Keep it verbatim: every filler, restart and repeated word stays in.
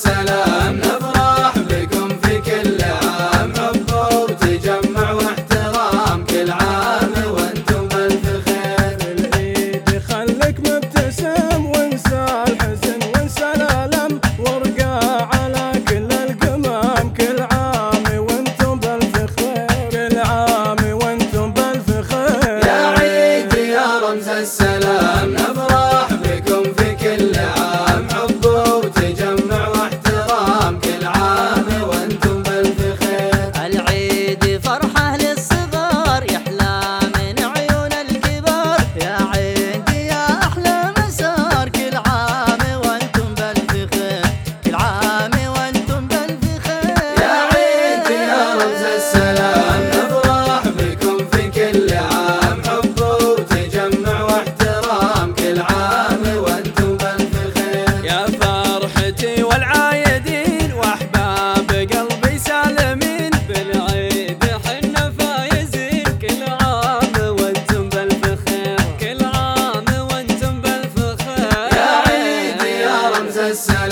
السلام نفرح بكم في كل عام، حب وتجمع واحترام كل عام وانتم بألف خير. العيد خلك مبتسم وانسى الحزن وانسى الألم، وارقى على كل القمم كل عام وانتم بألف خير، كل عام وانتم بألف خير. يا عيد يا رمز السلام نفرح بكم في كل عام، حب وتجمع واحترام كل عام وانتم بألف خير. العيد فرحة للصغار يحلى من عيون الكبار، يا عيد يا أحلى مسار كل عام وانتم بألف خير، كل عام وانتم بألف خير. يا عيد يا رمز السلام نفرح بكم في كل عام، حب وتجمع واحترام كل عام وانتم بألف خير. يا فرحتي والعايدين واحباب قلبي سالمين، بالعيد حنا فايزين كل عام وانتم بألف خير، كل عام وانتم بألف خير. يا عيد يا رمز السلام